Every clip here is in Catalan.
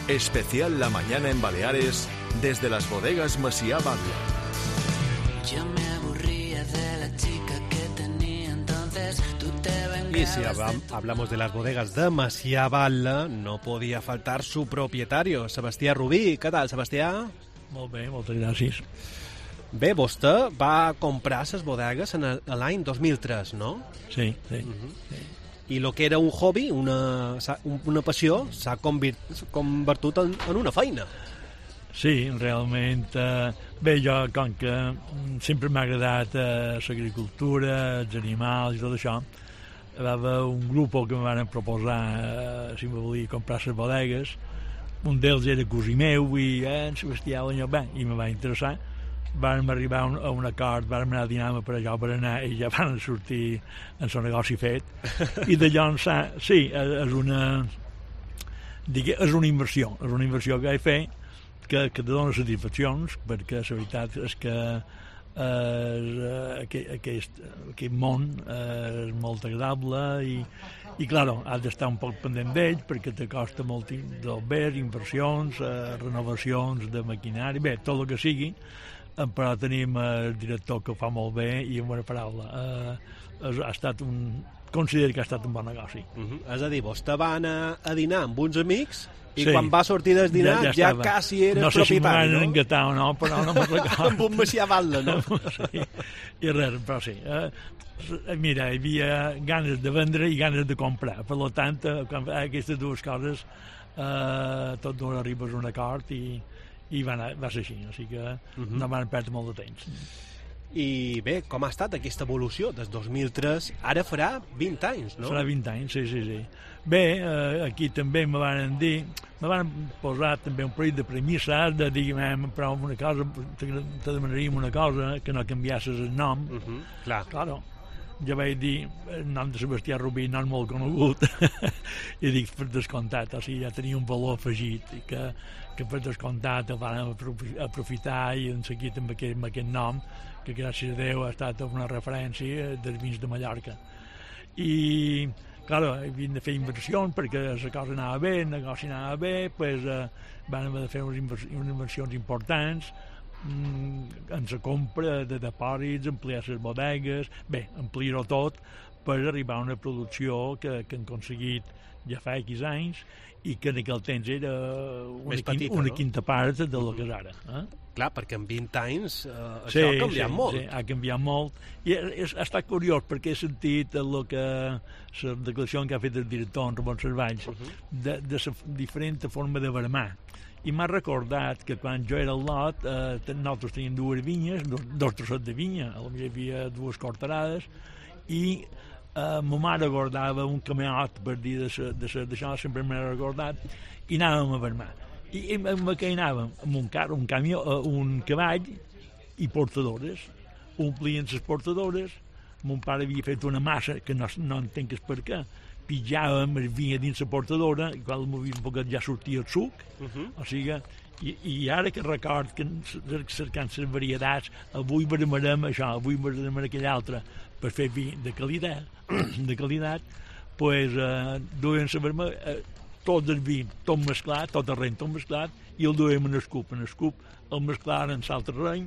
Especial La Mañana en Baleares desde las bodegas Macià Batlle. Yo me aburría de la chica que tenía entonces, tú te vengabas. Y si hablamos de las bodegas de Macià Batlle, no podía faltar su propietario, Sebastià Rubí. ¿Qué tal, Sebastià? Molt bé, moltes gràcies. Bé, vostè va comprar les bodegues l'any 2003, no? Sí. Sí. I el que era un hobby, una passió, s'ha convertit en una feina. Sí, realment. Bé, jo, com que sempre m'ha agradat l'agricultura, els animals i tot això, va haver un grup que em van proposar si me volia comprar les bodegues. Un d'ells era cosí meu i en Sebastià bé, i me va interessar. Vàrem arribar a un acord, vàrem anar a dinar per allò per anar i ja van sortir en el negoci fet. I d'allò sí, és una inversió, que he fet que te dona satisfaccions, perquè la veritat és que aquest món és molt agradable i claro, has d'estar un poc pendent d'ell perquè te costa molt d'obert, inversions, renovacions de maquinari, bé, tot el que sigui, però tenim el director que ho fa molt bé i en bona paraula considero que ha estat un bon negoci. És a dir, vostè va anar a dinar amb uns amics i quan va sortir del dinar ja quasi era no sé propietari, si m'han engatat o no, però no me'n recordo. Amb un Macià Batlle, no? Sí, i res, però sí. Mira, hi havia ganes de vendre i ganes de comprar. Per tant, aquestes dues coses tot no arribes a un acord i va ser així, o sigui que no van perdre molt de temps. I bé, com ha estat aquesta evolució des 2003? Ara farà 20 anys, no? Farà 20 anys, sí. Bé, aquí també me van posar també un parell de premisses de dir, però una cosa, te demanaríem una cosa, que no canviassis el nom. Claro. Jo vaig dir, el nom de Sebastià Rubí no és molt conegut, i dic, per descomptat, o sigui, ja tenia un valor afegit, i que per descomptat el van aprofitar i en seguit amb aquest nom, que gràcies a Déu ha estat una referència dels vins de Mallorca. I, clar, havien de fer inversions perquè la cosa anava bé, el negoci anava bé, doncs van haver de fer unes inversions importants, en la compra de depòsits, ampliar les bodegues, bé, ampliar-ho tot per arribar a una producció que han aconseguit ja fa X anys i que en aquell temps era una quinta part del que és ara. Clar, perquè en 20 anys això ha canviat molt. Sí, ha canviat molt. I ha estat curiós perquè he sentit la declaració que ha fet el director, en Ramon Cervalls, de la diferent forma de vermar. I m'ha recordat que quan jo era al lot nosaltres teníem dues vinyes, dos trossets de vinya, hi havia dues cortarades i ma mare guardava un camiot per dir d'això, sempre m'ha recordat, i anàvem a vermar. I amb què anàvem? Amb un cavall i portadores. Omplien les portadores, mon pare havia fet una massa que no entenc per què, pitjàvem, es vinha dins la portadora i quan el movíem un poquet ja sortia el suc, o sigui, i ara que record que cercant les varietats, avui vermarem això, avui vermarem aquell altre, per fer vi de qualitat, pues duien la verma, tot el vi, tot mesclat, tot el reny, tot mesclat, i el duem en el cup, el mesclaren en l'altre reny,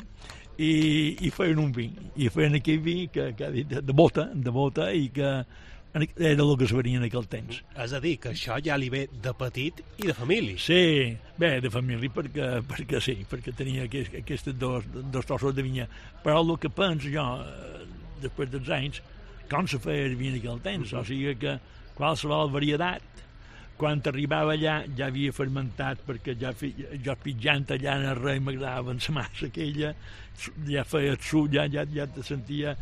i feien un vi, i feien aquell vi que ha dit de bota, i que era el que es venia en aquell temps. És a dir, que això ja li ve de petit i de família. Sí, bé, de família perquè sí, perquè tenia aquests dos trossos de vinya. Però el que penso jo, després dels anys, com se feia el vi en aquell temps, o sigui que qualsevol varietat, quan arribava allà ja havia fermentat, perquè jo pitjant allà en el rei m'agradava en la massa aquella, ja feia el suc, ja te sentia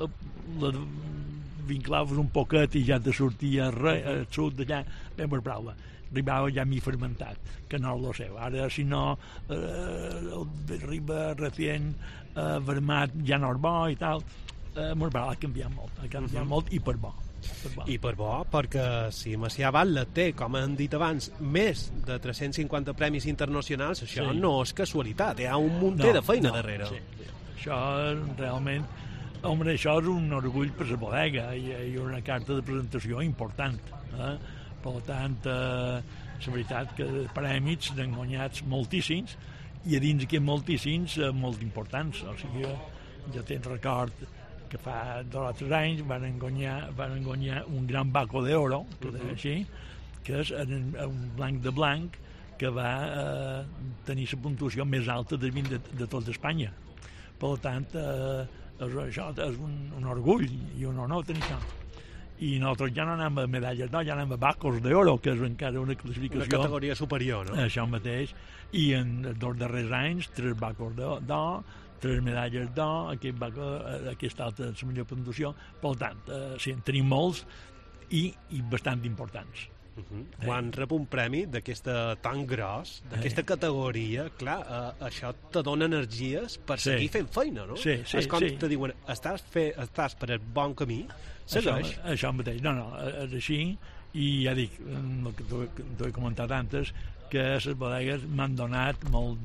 vinclaves un poquet i ja te sortia el suc d'allà, ben per paraula, arribava ja mi fermentat, que no és el seu. Ara, si no, arriba recient vermat, ja no és bo i tal, ha canviat molt i per bo. I per bo, perquè si Macià Batlle té, com hem dit abans, més de 350 premis internacionals, això no és casualitat, hi ha un munter de feina darrere. Sí. Això realment, home, això és un orgull per la bodega i una carta de presentació important. Per tant, la veritat que prèmits n'han guanyats moltíssims, i a dins aquests moltíssims molt importants. O sigui, jo tenc record que fa 2 o 3 anys van guanyar un gran Baco d'Oro, que deia així, que és un blanc de blanc que va tenir la puntuació més alta de 20 de tot Espanya. Per tant, això és un orgull i un honor tenir això. I nosaltres ja no anem a medalles d'or, ja anem a Bacos d'Oro, que és encara una classificació... Una categoria superior, no? Això mateix. I en els 2 darrers anys, 3 Bacos d'or, 3 medalles d'or, aquesta altra és la millor puntuació. Per tant, sí, en tenim molts i bastant importants. Quan rep un premi d'aquesta tan gros, d'aquesta categoria, clar, això te dona energies per seguir fent feina, no? Sí. És com te diuen, estàs per el bon camí, segueix. Això mateix, no, és així, i ja dic, el que t'ho he comentat antes, que les bodegues m'han donat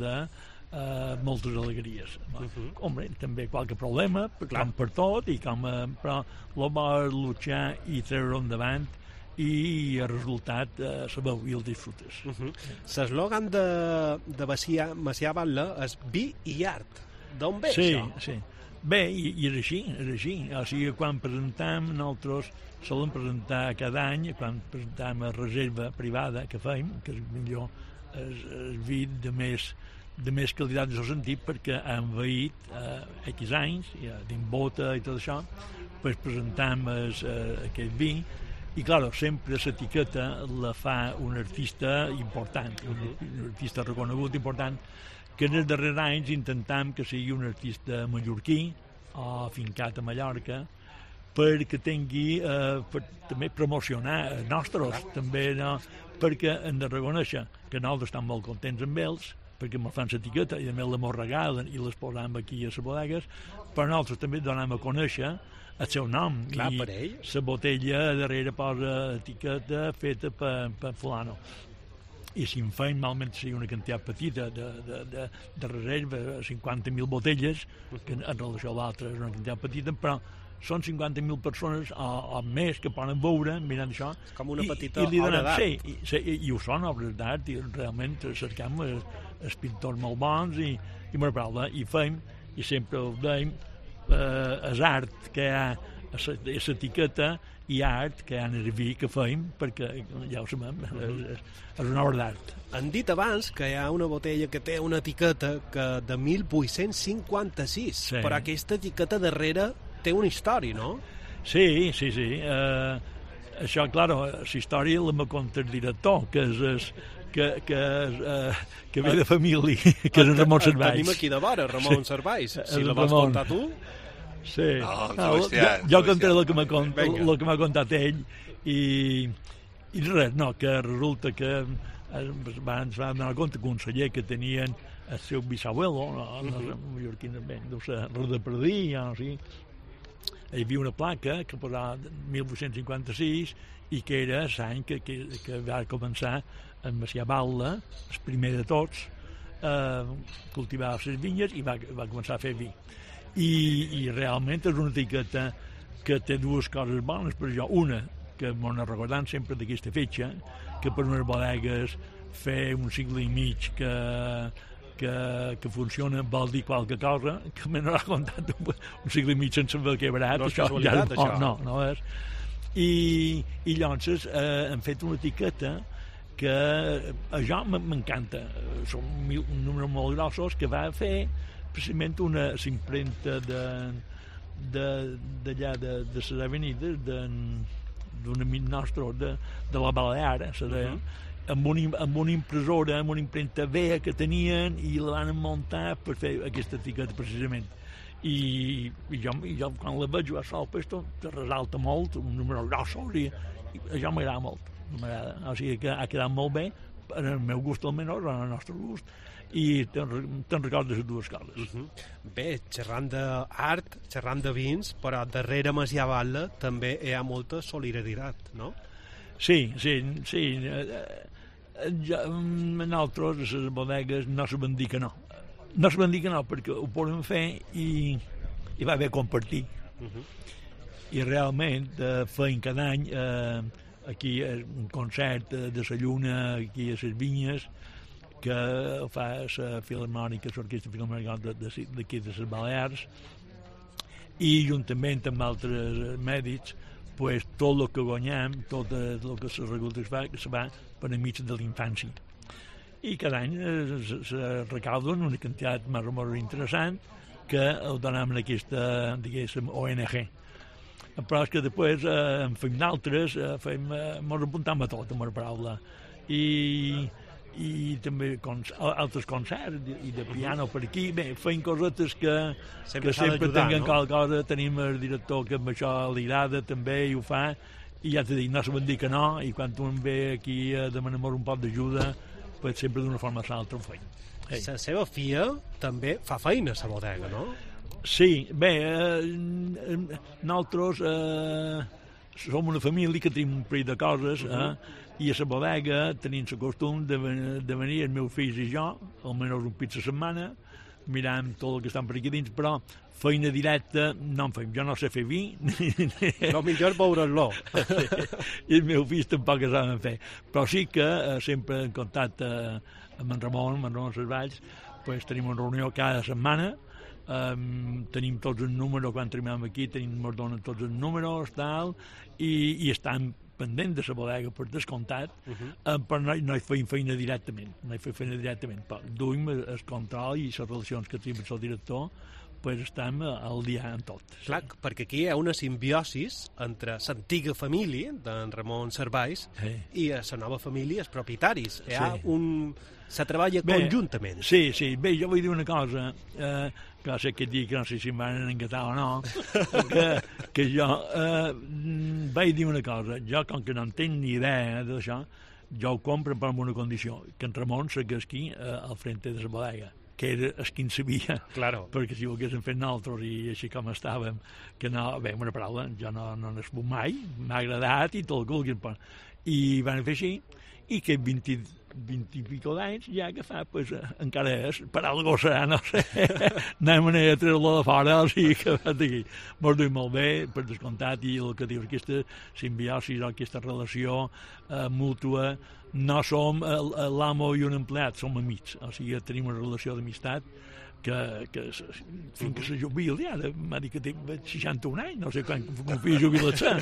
moltes alegries. Home, també qualque problema, com per tot, però el bo és luchar i treure-ho endavant, i el resultat se veu i el disfrutes. L'eslògan de Macià Batlle és vi i art. D'on ve això? Sí. Bé, i és així. O sigui, quan presentem, nosaltres solem presentar cada any, quan presentem a reserva privada que fem, que és millor el vi de més qualitat en el sentit, perquè han veït X anys, dins bota i tot això, pues presentem aquest vi. I, clar, sempre l'etiqueta la fa un artista important, un artista reconegut important, que en els darrers anys intentam que sigui un artista mallorquí o fincat a Mallorca, perquè tingui per també promocionar els nostres, també, no? Perquè hem de reconèixer que nosaltres estem molt contents amb ells, perquè ens fan l'etiqueta i a més la mos regalen i les posam aquí a les bodegues, però nosaltres també donem a conèixer el seu nom. Clar, i per ell. La botella darrere posa etiqueta feta per fulano. I si en feim, malament sigui una quantitat petita de reserva, 50.000 botelles, que en relació a l'altra és una quantitat petita, però són 50.000 persones o més que poden veure mirant això. És com una petita obra d'art. Sí, i ho són obres d'art, i realment cercam els pintors molt bons i i fem, i sempre ho deim, és art que hi ha a l'etiqueta i art que hi ha en el vi que fem, perquè ja ho sabem, és una obra d'art. Han dit abans que hi ha una botella que té una etiqueta de 1856, però aquesta etiqueta darrere té una història, no? Sí. Això, clar, la història la conta el director, que ve de família, que és en Ramon Servais. Tenim aquí de vora, Ramon Servais. Si la vols contar tu... Sí. Jo contaré el que m'ha contat ell, i res, no, que resulta que ens van donar compte que un celler que tenien el seu bisabuelo, mallorquí també, deu ser Roda Perdí, no sé, hi havia una placa que posava 1856 i que era l'any que va començar en Macià Batlle, el primer de tots, cultivava les vinyes i va començar a fer vi. I realment és una etiqueta que té dues coses bones per això. Una, que m'ho recordant sempre d'aquesta fetge, que per unes bodegues fer un segle i mig que funciona vol dir qualque cosa, que me n'ha contat un segle i mig sense haver quebrat. No és casualitat, això. No és. I llavors han fet una etiqueta que a jo m'encanta. Són un número molt grossos que va fer precisament una impremta d'allà de les avenides d'un amic nostre de la Balear, amb una impressora, amb una impremta vella que tenien, i la van muntar per fer aquesta etiqueta precisament. I jo quan la veig a sol, te resalta molt, un número grossos, i això m'agrada molt. O sigui que ha quedat molt bé, en el meu gust almenys, en el nostre gust, i te'n recordes les dues coses. Bé, xerrant d'art, xerrant de vins, però darrere Macià Batlle també hi ha molta solidaritat, no? Sí. Nosaltres, les bodegues, no sabem dir que no. No sabem dir que no, perquè ho podem fer i va bé compartir. I realment fem cada any aquí un concert de la lluna aquí a les Vinyes, que fa la Filharmònica, l'Orquestra Filharmònica d'aquí de les Balears, i juntament amb altres mèdics, pues, tot el que guanyem, tot el que se recapta se va per enmig de l'infància. I cada any se recauden una quantitat més o menys interessant que ho donem en aquesta, diguéssim, ONG. Però és que després en fem d'altres, ens apuntem a tot, amb la paraula. I també altres concerts i de piano per aquí. Bé, fem cosetes que sempre tinguem qualque cosa. Tenim el director que amb això li agrada també i ho fa, i ja t'he dit, no sabem dir que no, i quan tu em ve aquí a demanar-nos un poc d'ajuda, pues sempre d'una forma o l'altra ho fem. La seva filla també fa feina a la bodega, no? Sí, bé, nosaltres som una família que tenim un parell de coses, i a la bodega tenim el costum de venir els meus fills i jo, almenys un pit a setmana, mirant tot el que estan per aquí dins, però feina directa no en fem. Jo no sé fer vi. El millor és veure-lo. I els meus fills tampoc ho saben fer. Però sí que sempre en contacte amb en Ramon Servalls, pues, tenim una reunió cada setmana, tenim tots els números, quan arribem aquí ens donen tots els números, tal, i estan pendent de la bodega per descomptat, però no hi fem feina directament, però duim el control i les relacions que tenim amb el director, pues estem al dia en tot. Clar, perquè aquí hi ha una simbiosis entre l'antiga família d'en Ramon Servalls i la nova família, els propietaris. Hi ha se treballa conjuntament. Sí, bé, jo vull dir una cosa, que sé que dic, no sé si em van engatar o no, que jo vaig dir una cosa, jo com que no en tinc ni idea d'això, jo ho compro per una condició, que en Ramon segueix aquí al frente de la bodega, que era el que en sabia, perquè si ho haguéssim fet nosaltres i així com estàvem, que no, bé, una paraula, jo no n'he sabut mai, m'ha agradat i tot el que vulguin, i van fer així, i que 20 i pico d'anys ja que fa, pues, encara és, per algo serà, no sé, no hi ha manera de treure-lo de fora, o sigui que mos duim molt bé, per descomptat, i el que dius, aquesta simbiosi, aquesta relació mútua, no som l'amo i un empleat, som amics, o sigui, tenim una relació d'amistat que fins que se jubili, ara m'ha dit que tinc 61 anys, no sé quan m'ho feia jubilar-se,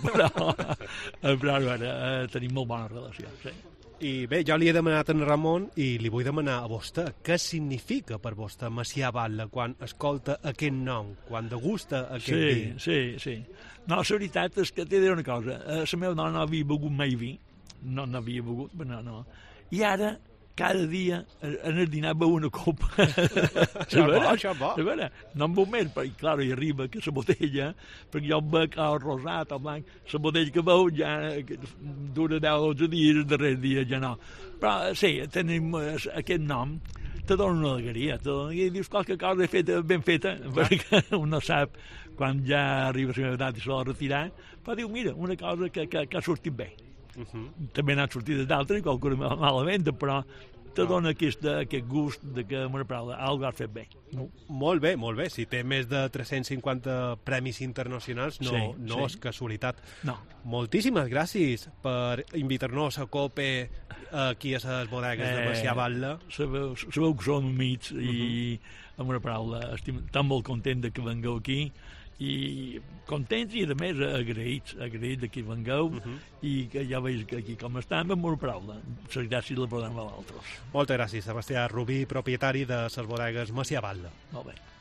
però ara tenim molt bona relació, sí. I bé, jo li he demanat a en Ramon i li vull demanar a vostè què significa per vostè Macià Batlle quan escolta aquest nom, quan degusta aquest vi. Sí. No, la veritat és que t'he de dir una cosa. La meva dona no havia begut mai vi, no n'havia begut, no. I ara, cada dia, en el dinar beu una copa. Això bo. No en beu més, perquè, clar, hi arriba que la botella, perquè jo bec el rosat, el blanc, la botella que beu ja dura 10 o 12 dies, el darrer dia ja no. Però sí, tenim aquest nom, te dona una alegria, i dius qualque cosa ben feta, perquè un no sap quan ja arriba la meva edat i se l'ha retirar, però diu, mira, una cosa que ha sortit bé. També n'han sortit d'altres, qualcuna malament, però te dona aquest gust de que, una paraula, algo has fet bé. Molt bé. Si té més de 350 premis internacionals, no és casualitat. No. Moltíssimes gràcies per invitar-nos a COPE aquí a les bodegues de Macià Batlle. Sabeu que som amics i, amb una paraula, estic tan molt content que vengueu aquí, i contents i a més agraïts de que vengueu i que ja veus que aquí com estem amb una paraula, les gràcies les podem a l'altres. Moltes gràcies, Sebastià Rubí, propietari de les bodegues Macià Batlle. Molt bé.